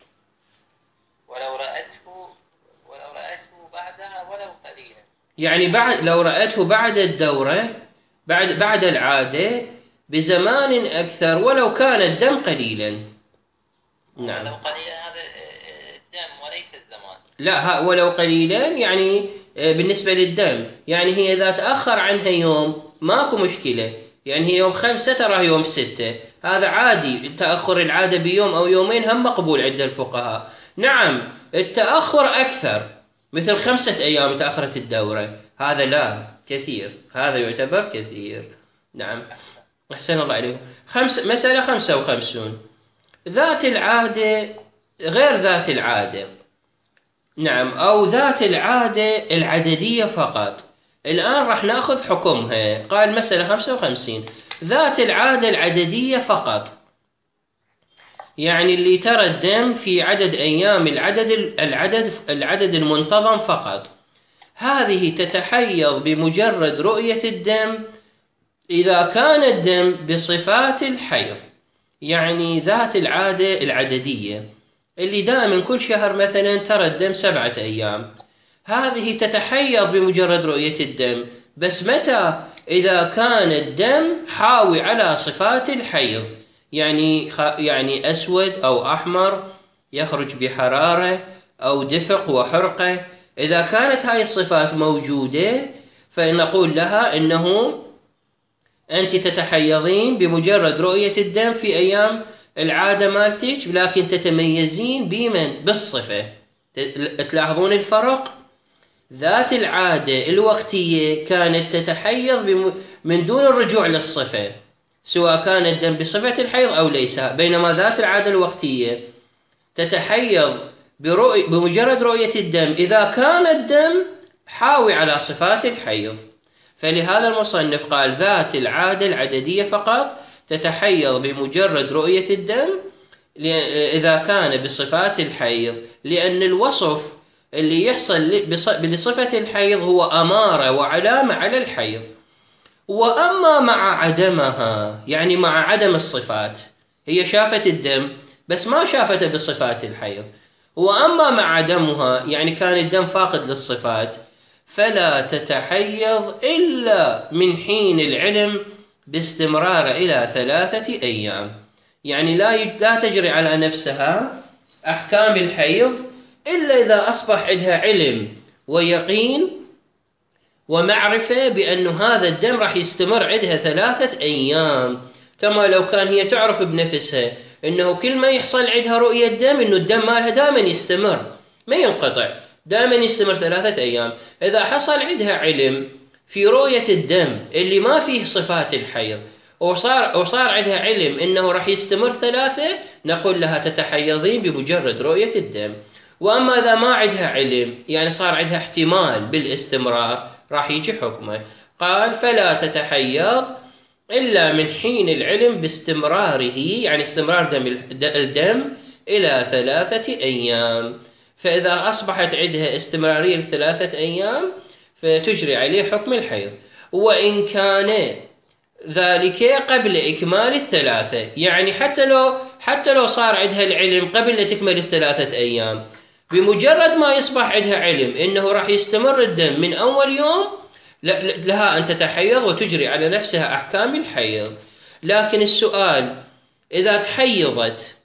ولو رأته ولو رأته بعدها ولو قليلا. يعني بعد لو رأته بعد الدورة، بعد بعد العادة بزمان أكثر ولو كان الدم قليلا. نعم. ولو قليلا هذا الدم وليس الزمان. لا، ولو قليلا يعني بالنسبة للدم، يعني هي إذا تأخر عنها يوم ماكو مشكلة، يعني هي يوم خمسة ترى يوم ستة، هذا عادي. تأخر العادة بيوم أو يومين هم مقبول عند الفقهاء. نعم، التأخر أكثر مثل خمسة أيام تأخرت الدورة، هذا لا، كثير، هذا يعتبر كثير. نعم، أحسن الله عليكم. خمس مسألة خمسة وخمسون. ذات العادة غير ذات العادة. نعم، أو ذات العادة العددية فقط. الآن راح نأخذ حكمها. قال مسألة خمسة وخمسين ذات العادة العددية فقط، يعني اللي ترى الدم في عدد أيام العدد العدد العدد المنتظم فقط. هذه تتحيض بمجرد رؤية الدم إذا كان الدم بصفات الحيض، يعني ذات العادة العددية اللي دائما كل شهر مثلا ترى الدم سبعة أيام، هذه تتحيض بمجرد رؤية الدم. بس متى؟ إذا كان الدم حاوي على صفات الحيض، يعني يعني أسود أو أحمر، يخرج بحرارة أو دفق وحرقة. إذا كانت هاي الصفات موجودة فنقول لها إنه أنت تتحيضين بمجرد رؤية الدم في أيام العادة مالتك، لكن تتميزين بمن؟ بالصفة. تلاحظون الفرق؟ ذات العادة الوقتية كانت تتحيض من دون الرجوع للصفة، سواء كان الدم بصفة الحيض أو ليس. بينما ذات العادة الوقتية تتحيض برؤي بمجرد رؤية الدم إذا كان الدم حاوي على صفات الحيض. فلهذا المصنف قال ذات العادة العددية فقط تتحيض بمجرد رؤية الدم إذا كان بصفات الحيض، لأن الوصف اللي يحصل لصفة الحيض هو أمارة وعلامة على الحيض. وأما مع عدمها، يعني مع عدم الصفات، هي شافت الدم بس ما شافته بصفات الحيض. وأما مع عدمها، يعني كان الدم فاقد للصفات، فلا تتحيض إلا من حين العلم باستمرار إلى ثلاثة أيام. يعني لا لا تجري على نفسها أحكام الحيض إلا إذا أصبح عندها علم ويقين ومعرفة بأن هذا الدم راح يستمر عندها ثلاثة أيام. كما لو كان هي تعرف بنفسها أنه كل ما يحصل عندها رؤية دم أنه الدم مالها دائما يستمر ما ينقطع، دائما يستمر ثلاثة أيام. إذا حصل عندها علم في رؤية الدم اللي ما فيه صفات الحيض وصار, وصار عندها علم أنه راح يستمر ثلاثة، نقول لها تتحيضين بمجرد رؤية الدم. وأما إذا ما عندها علم، يعني صار عندها احتمال بالاستمرار، راح يجي حكمه. قال فلا تتحيض إلا من حين العلم باستمراره، يعني استمرار دم الدم إلى ثلاثة أيام. فإذا أصبحت عندها استمرارية لثلاثة أيام فتجري عليه حكم الحيض. وإن كان ذلك قبل إكمال الثلاثة، يعني حتى لو حتى لو صار عندها العلم قبل أن تكمل الثلاثة أيام، بمجرد ما يصبح عندها علم إنه راح يستمر الدم من أول يوم، لها أن تتحيض وتجري على نفسها أحكام الحيض. لكن السؤال، إذا تحيضت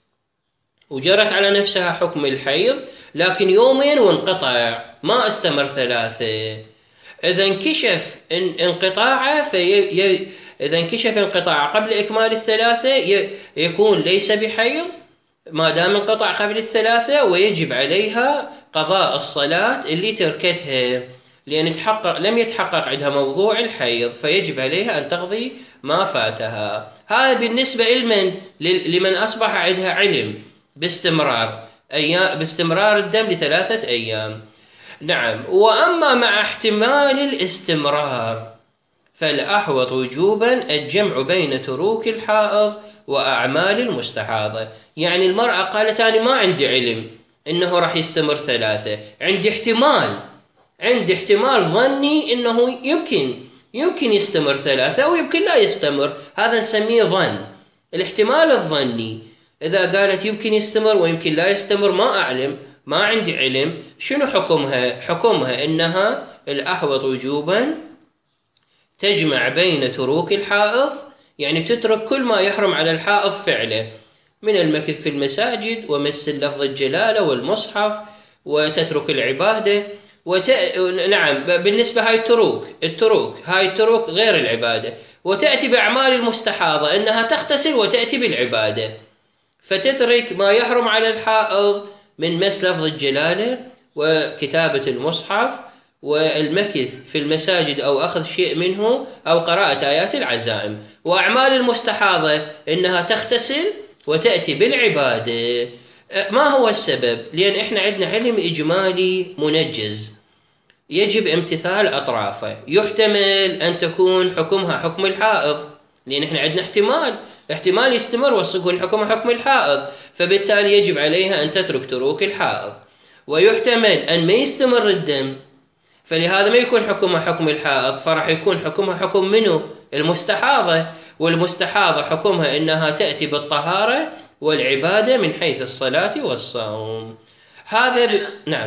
وجرت على نفسها حكم الحيض لكن يومين وانقطع ما استمر ثلاثة، إذا انكشف انقطاعه في إذا انكشف انقطاعه قبل إكمال الثلاثة يكون ليس بحيض ما دام انقطع قبل الثلاثة، ويجب عليها قضاء الصلاة اللي تركتها، لأن يتحقق لم يتحقق عندها موضوع الحيض، فيجب عليها أن تقضي ما فاتها. هذا بالنسبة لمن لمن أصبح عندها علم باستمرار أيام باستمرار الدم لثلاثة أيام. نعم. وأما مع احتمال الاستمرار فالأحوط وجوبا الجمع بين تروك الحائض وأعمال المستحاضة. يعني المرأة قالت أنا ما عندي علم إنه راح يستمر ثلاثة، عندي احتمال عندي احتمال ظني إنه يمكن يمكن يستمر ثلاثة ويمكن لا يستمر، هذا نسميه ظن، الاحتمال الظني. إذا قالت يمكن يستمر ويمكن لا يستمر ما أعلم ما عندي علم، شنو حكمها؟ حكمها إنها الأحوط وجوبا تجمع بين تروك الحائض، يعني تترك كل ما يحرم على الحائض فعله من المكث في المساجد ومس اللفظ الجلالة والمصحف، وتترك العبادة وت... نعم بالنسبة هاي التروك التروك هاي التروك غير العبادة، وتأتي بأعمال المستحاضة إنها تغتسل وتأتي بالعبادة، فتترك ما يحرم على الحائض من مس لفظ الجلالة وكتابة المصحف والمكث في المساجد أو أخذ شيء منه أو قراءة آيات العزائم. وأعمال المستحاضة إنها تغتسل وتأتي بالعبادة. ما هو السبب؟ لأن إحنا عندنا علم إجمالي منجز يجب امتثال أطرافه، يحتمل أن تكون حكمها حكم الحائض، لأن إحنا عندنا احتمال احتمال يستمر ويكون حكمها حكم الحائض، فبالتالي يجب عليها أن تترك تروك الحائض. ويحتمل أن ما يستمر الدم، فلهذا ما يكون حكمها حكم الحائض، فرح يكون حكمها حكم منه المستحاضة، والمستحاضة حكمها إنها تأتي بالطهارة والعبادة من حيث الصلاة والصوم. هذا ب... نعم.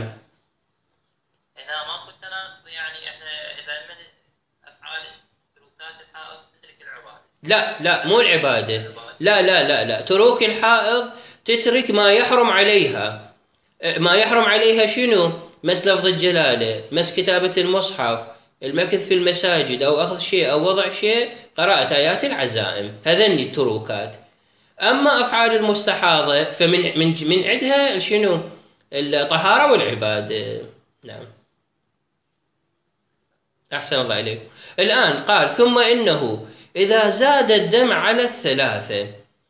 إذا ما كنت تناقض، يعني إحنا إذا من أفعال تروكات الحائض تترك العبادة. لا لا مو العبادة، لا لا لا لا تروك الحائض تترك ما يحرم عليها. ما يحرم عليها شنو؟ مس لفظ الجلالة، مس كتابة المصحف، المكث في المساجد أو أخذ شيء أو وضع شيء، قراءة آيات العزائم، هذني التروكات. أما أفعال المستحاضة فمن من من عندها شنو؟ الطهارة والعبادة. نعم. أحسن الله إليكم. الآن قال ثم إنه إذا زاد الدم على الثلاثة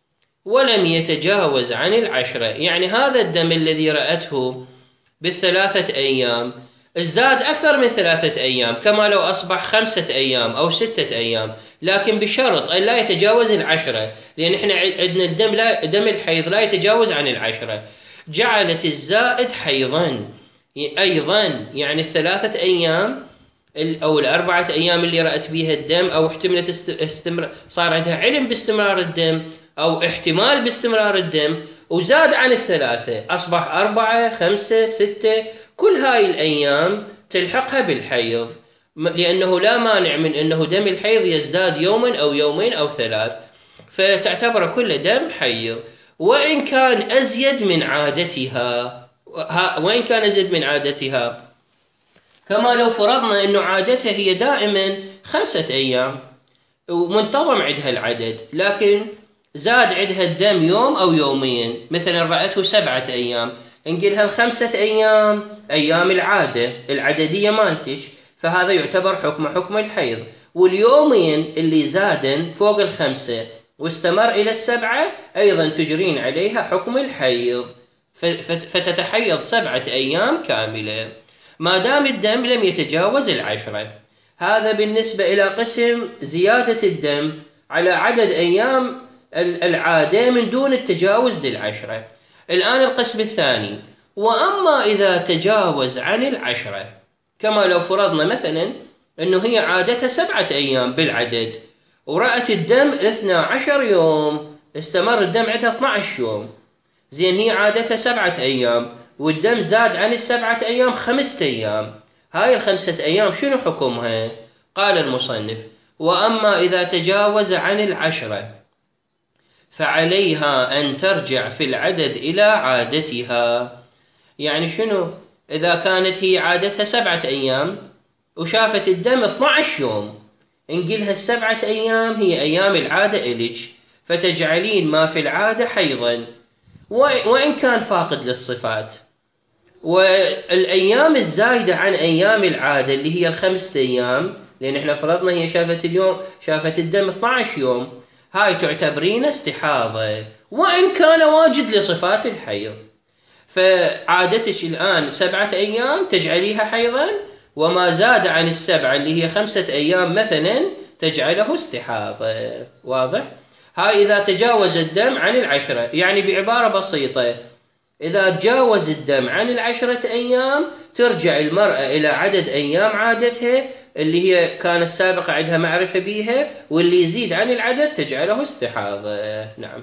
ولم يتجاوز عن العشرة، يعني هذا الدم الذي رأته بالثلاثة أيام ازداد أكثر من ثلاثة أيام، كما لو أصبح خمسة أيام أو ستة أيام، لكن بشرط أن لا يتجاوز العشرة، لأن إحنا عندنا الدم لا دم الحيض لا يتجاوز عن العشرة. جعلت الزائد حيضا أيضا، يعني الثلاثة أيام أو الأربعة أيام اللي رأت بيها الدم، أو احتملت استمر... صار عندها علم باستمرار الدم أو احتمال باستمرار الدم وزاد عن الثلاثة، أصبح أربعة خمسة ستة، كل هاي الأيام تلحقها بالحيض، لأنه لا مانع من أنه دم الحيض يزداد يوما أو يومين أو ثلاث، فتعتبر كل دم حيض، وإن كان أزيد من عادتها. وإن كان أزيد من عادتها، كما لو فرضنا أنه عادتها هي دائما خمسة أيام ومنتظم عندها العدد، لكن زاد عندها الدم يوم أو يومين، مثلا رأته سبعة أيام، نقولها الخمسة أيام أيام العادة العددية مالتك، فهذا يعتبر حكم حكم الحيض، واليومين اللي زادن فوق الخمسة واستمر إلى السبعة أيضا تجرين عليها حكم الحيض، فتتحيض سبعة أيام كاملة ما دام الدم لم يتجاوز العشرة. هذا بالنسبة إلى قسم زيادة الدم على عدد أيام العادة من دون التجاوز للعشرة. الآن القسم الثاني، وأما إذا تجاوز عن العشرة، كما لو فرضنا مثلا أنه هي عادتها سبعة أيام بالعدد ورأت الدم اثنى عشر يوم، استمر الدم عندها اثنى عشر يوم، زين هي عادتها سبعة أيام والدم زاد عن السبعة أيام خمسة أيام، هاي الخمسة أيام شنو حكمها؟ قال المصنف: وأما إذا تجاوز عن العشرة فعليها أن ترجع في العدد إلى عادتها. يعني شنو؟ إذا كانت هي عادتها سبعة أيام وشافت الدم اثنى عشر يوم، نقلها السبعة أيام هي أيام العادة إليك، فتجعلين ما في العادة حيضا وإن كان فاقد للصفات، والأيام الزايدة عن أيام العادة اللي هي الخمسة أيام، لأن إحنا فرضنا هي شافت اليوم شافت الدم اثنى عشر يوم، هاي تعتبرين استحاضة وإن كان واجد لصفات الحيض، فعادتك الآن سبعة أيام تجعليها حيضا، وما زاد عن السبعة اللي هي خمسة أيام مثلا تجعله استحاضة. واضح؟ هاي إذا تجاوز الدم عن العشرة، يعني بعبارة بسيطة إذا تجاوز الدم عن العشرة أيام ترجع المرأة إلى عدد أيام عادتها اللي هي كان السابقة عندها معرفة بيها، واللي يزيد عن العدد تجعله استحاضة. نعم.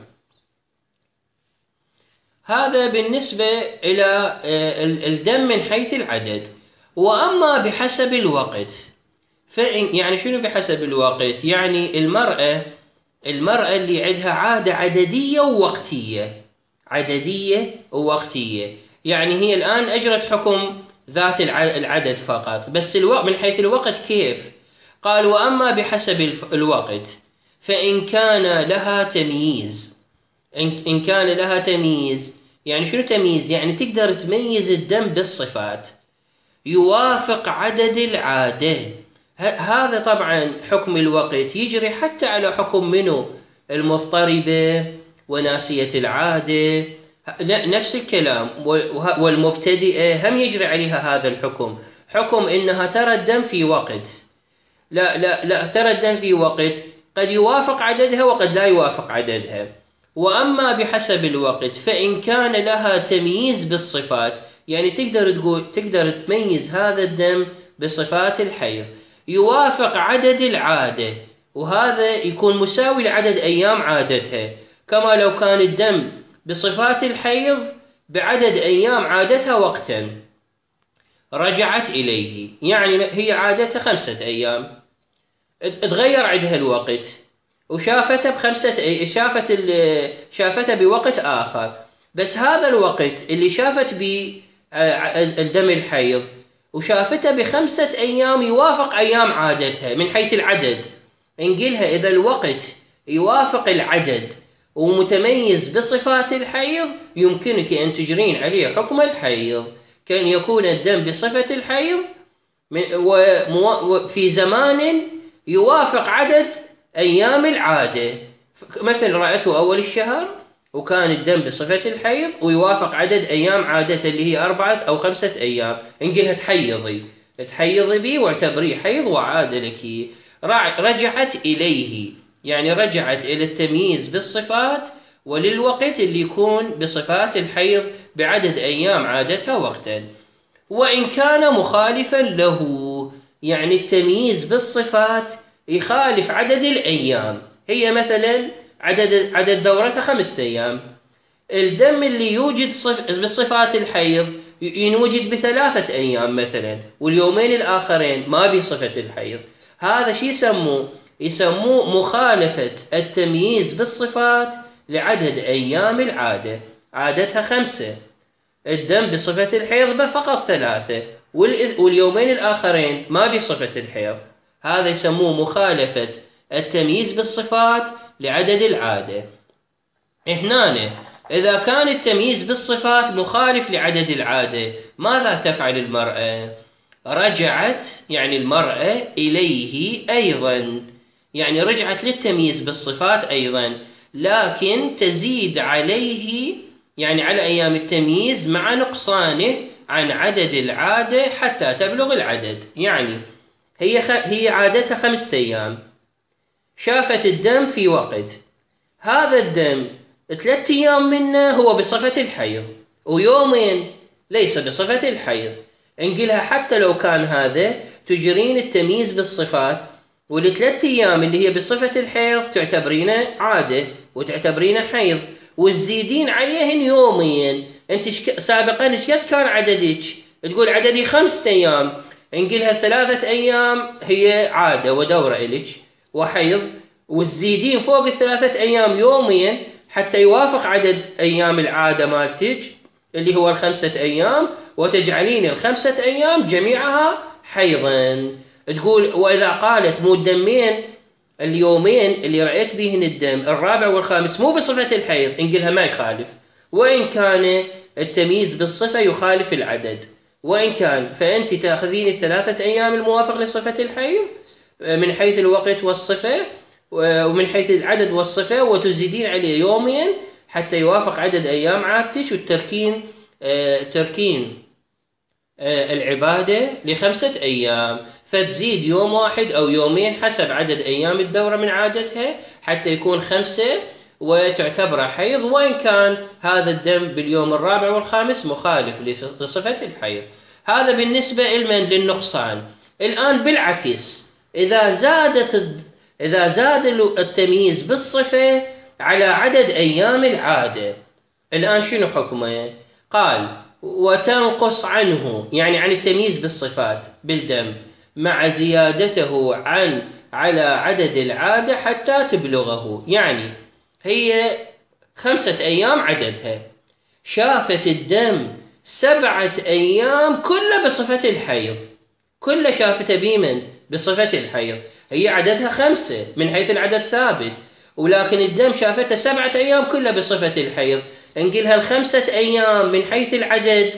هذا بالنسبة إلى الدم من حيث العدد. وأما بحسب الوقت، فإن يعني شنو بحسب الوقت؟ يعني المرأة المرأة اللي عندها عادة عددية ووقتية، عددية ووقتية، يعني هي الآن أجرت حكم ذات العدد فقط، بس الوقت من حيث الوقت كيف؟ قال: وأما بحسب الوقت فإن كان لها تمييز. إن كان لها تمييز يعني شنو تمييز؟ يعني تقدر تميز الدم بالصفات يوافق عدد العادة. هذا طبعا حكم الوقت يجري حتى على حكم منه المضطربة وناسية العادة، نفس الكلام، والمبتدئة هم يجري عليها هذا الحكم، حكم إنها ترى الدم في وقت، لا لا لا ترى الدم في وقت قد يوافق عددها وقد لا يوافق عددها. وأما بحسب الوقت فإن كان لها تمييز بالصفات، يعني تقدر تقول تقدر تميز هذا الدم بصفات الحيض يوافق عدد العادة، وهذا يكون مساوي لعدد أيام عادتها، كما لو كان الدم بصفات الحيض بعدد أيام عادتها وقتا رجعت إليه، يعني هي عادتها خمسة أيام تغير عندها الوقت وشافتها بخمسة أي شافت شافتها بوقت آخر، بس هذا الوقت اللي شافت به الدم الحيض وشافتها بخمسة أيام يوافق أيام عادتها من حيث العدد، نقولها إذا الوقت يوافق العدد ومتميز بصفات الحيض يمكنك أن تجرين عليه حكم الحيض، كان يكون الدم بصفة الحيض وفي زمان يوافق عدد أيام العادة، مثل رأته أول الشهر وكان الدم بصفة الحيض ويوافق عدد أيام عادته اللي هي أربعة أو خمسة أيام، نقولها تحيضي تحيضي بي واعتبريه حيض وعاد لك. رجعت إليه يعني رجعت إلى التمييز بالصفات وللوقت اللي يكون بصفات الحيض بعدد أيام عادتها وقتا، وإن كان مخالفا له، يعني التمييز بالصفات يخالف عدد الأيام. هي مثلا عدد عدد دورتها خمسة أيام، الدم اللي يوجد صف بصفات الحيض ينوجد بثلاثة أيام مثلا، واليومين الآخرين ما بصفة الحيض. هذا شي يسموه يسموه مخالفة التمييز بالصفات لعدد أيام العادة، عادتها خمسة، الدم بصفة الحيض فقط ثلاثة، واليومين الآخرين ما بصفة الحيض. هذا يسموه مخالفة التمييز بالصفات لعدد العادة. هنا إذا كان التمييز بالصفات مخالف لعدد العادة ماذا تفعل المرأة؟ رجعت يعني المرأة إليه أيضا، يعني رجعت للتمييز بالصفات أيضا، لكن تزيد عليه يعني على أيام التمييز مع نقصانه عن عدد العادة حتى تبلغ العدد. يعني هي خ... هي عادتها خمسة أيام، شافت الدم في وقت، هذا الدم ثلاثة أيام منه هو بصفة الحيض ويومين ليس بصفة الحيض، نقولها حتى لو كان هذا تجرين التمييز بالصفات، والثلاث أيام اللي هي بصفة الحيض تعتبرينه عادة وتعتبرينه حيض، والزيدين عليهن يومين. انت شك... سابقا ايش قد كان عددك؟ تقول عددي خمسة أيام، نقولها ثلاثة أيام هي عادة ودورة إلك وحيض، والزيدين فوق الثلاثة أيام يومين حتى يوافق عدد أيام العادة مالتك اللي هو الخمسة أيام، وتجعلين الخمسة أيام جميعها حيضا. تقول وإذا قالت مو الدمين اليومين اللي رأيت بهن الدم الرابع والخامس مو بصفة الحيض، نقولها ما يخالف، وإن كان التمييز بالصفة يخالف العدد، وإن كان فأنت تأخذين الثلاثة أيام الموافق لصفة الحيض من حيث الوقت والصفة ومن حيث العدد والصفة، وتزيدين عليه يومين حتى يوافق عدد أيام عادتك، والتركين آه تركين آه العبادة لخمسة أيام، فتزيد يوم واحد أو يومين حسب عدد أيام الدورة من عادتها حتى يكون خمسة وتعتبر حيض، وإن كان هذا الدم باليوم الرابع والخامس مخالف لصفة الحيض. هذا بالنسبة لمن للنقصان. الآن بالعكس، إذا زادت إذا زاد التمييز بالصفة على عدد أيام العادة، الآن شنو حكمه؟ قال وتنقص عنه، يعني عن التمييز بالصفات بالدم مع زيادته عن على عدد العادة حتى تبلغه. يعني هي خمسة أيام عددها، شافت الدم سبعة أيام كله بصفة الحيض، كله شافته بيمن بصفة الحيض، هي عددها خمسة من حيث العدد ثابت، ولكن الدم شافته سبعة أيام كله بصفة الحيض، نقولها الخمسة أيام من حيث العدد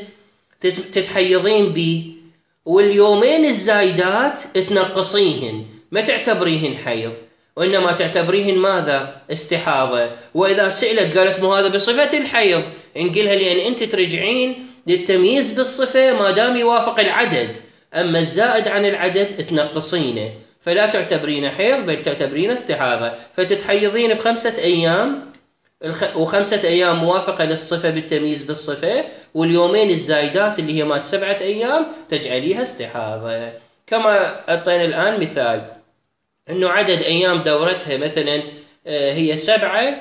تتحيضين بي، واليومين الزايدات تنقصيهن، ما تعتبريهن حيض وإنما تعتبريهن ماذا؟ استحاضة. وإذا سئلت قالت مو هذا بصفة الحيض، نقولها لأن أنت ترجعين للتمييز بالصفة ما دام يوافق العدد، أما الزائد عن العدد تنقصينه، فلا تعتبرين حيض بل تعتبرين استحاضة، فتتحيضين بخمسة أيام، وخمسة أيام موافقة للصفة بالتمييز بالصفة، واليومين الزايدات اللي هي ما سبعة أيام تجعليها استحاضة. كما أعطينا الآن مثال أنه عدد أيام دورتها مثلا هي سبعة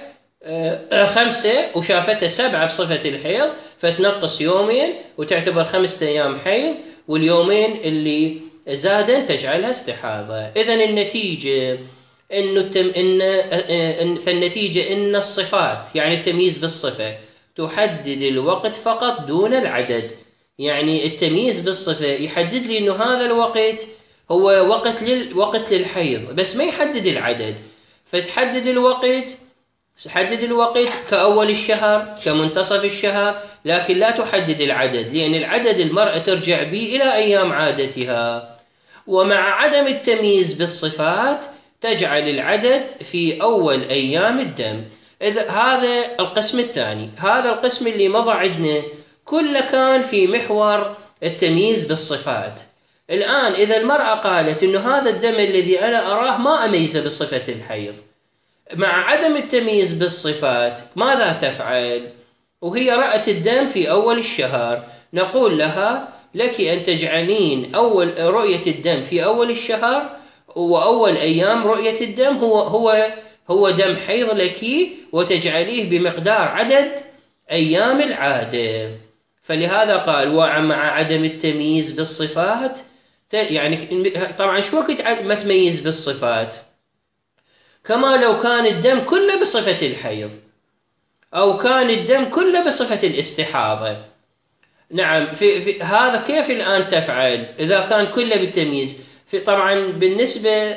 خمسة وشافتها سبعة بصفة الحيض، فتنقص يومين وتعتبر خمسة أيام حيض، واليومين اللي زادا تجعلها استحاضة. إذن النتيجة إنه التم... إن... فالنتيجة إن الصفات يعني التمييز بالصفة تحدد الوقت فقط دون العدد. يعني التمييز بالصفة يحدد لي إنه هذا الوقت هو وقت لل... وقت للحيض، بس ما يحدد العدد، فتحدد الوقت تحدد الوقت كأول الشهر كمنتصف الشهر، لكن لا تحدد العدد، لأن العدد المرأة ترجع به إلى أيام عادتها، ومع عدم التمييز بالصفات تجعل العدد في أول أيام الدم. إذا هذا القسم الثاني. هذا القسم اللي مضى عندنا كله كان في محور التمييز بالصفات. الآن إذا المرأة قالت إنه هذا الدم الذي أنا أراه ما أميزه بصفة الحيض، مع عدم التمييز بالصفات ماذا تفعل؟ وهي رأت الدم في أول الشهر، نقول لها لك أن تجعلين أول رؤية الدم في أول الشهر وأول أيام رؤية الدم هو هو هو دم حيض لك، وتجعليه بمقدار عدد أيام العادة. فلهذا قال ومع عدم التمييز بالصفات، يعني طبعا شو وقت ما تميز بالصفات؟ كما لو كان الدم كله بصفة الحيض أو كان الدم كله بصفة الاستحاضة. نعم، في, في هذا كيف الآن تفعل إذا كان كله بالتمييز؟ في طبعا بالنسبة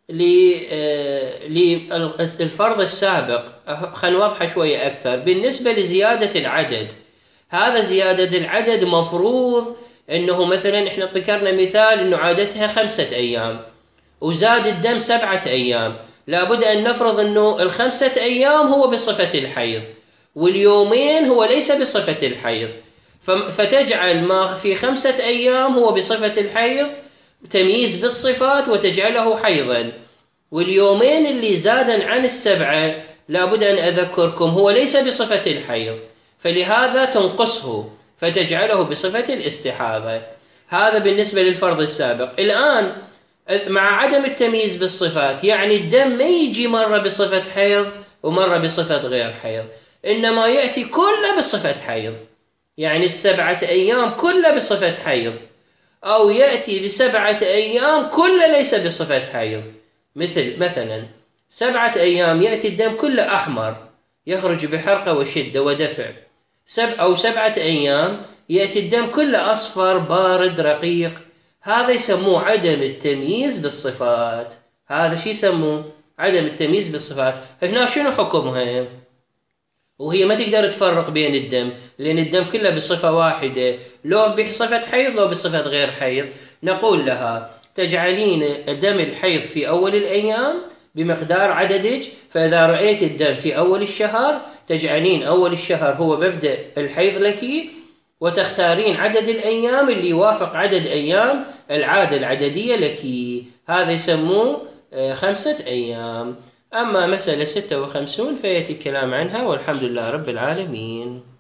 للفرض السابق خلينا نوضح شوية أكثر. بالنسبة لزيادة العدد، هذا زيادة العدد مفروض أنه مثلا إحنا ذكرنا مثال أنه عادتها خمسة أيام وزاد الدم سبعة أيام، لابد أن نفرض أنه الخمسة أيام هو بصفة الحيض واليومين هو ليس بصفة الحيض، فتجعل ما في خمسة أيام هو بصفة الحيض تمييز بالصفات وتجعله حيضا، واليومين اللي زادا عن السبعة لابد أن أذكركم هو ليس بصفة الحيض، فلهذا تنقصه فتجعله بصفة الاستحاضة. هذا بالنسبة للفرض السابق. الآن مع عدم التمييز بالصفات، يعني الدم ما يجي مرة بصفة حيض ومرة بصفة غير حيض، إنما يأتي كله بصفة حيض، يعني السبعة أيام كله بصفة حيض، أو يأتي بسبعة أيام كله ليس بصفة حيض. مثل مثلا سبعة أيام يأتي الدم كله أحمر يخرج بحرقة وشدة ودفع، سب أو سبعة أيام يأتي الدم كله أصفر بارد رقيق، هذا يسموه عدم التمييز بالصفات. هذا شيء يسموه عدم التمييز بالصفات. هنا شنو حكمها؟ وهي ما تقدر تفرق بين الدم، لأن الدم كله بصفة واحدة، لو بصفة حيض لو بصفة غير حيض. نقول لها تجعلين دم الحيض في أول الأيام بمقدار عددك، فإذا رأيت الدم في أول الشهر تجعلين أول الشهر هو مبدأ الحيض لك، وتختارين عدد الأيام اللي يوافق عدد أيام العادة العددية لك، هذا يسموه خمسة أيام. أما مسألة ستة وخمسون فيأتي الكلام عنها، والحمد لله رب العالمين.